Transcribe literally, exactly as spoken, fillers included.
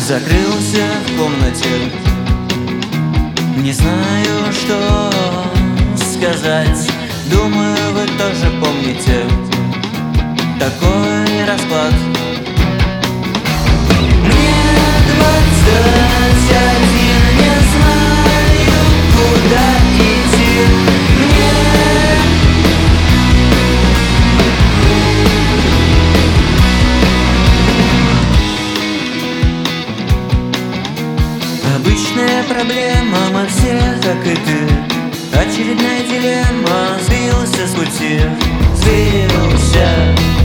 Закрылся в комнате, не знаю, что сказать. Думаю, вы тоже помните такой расклад. Мне двадцать один, не знаю, куда идти. Мне обычная проблема, мы все, как и ты. Очередная дилемма, сбился с пути, сбился.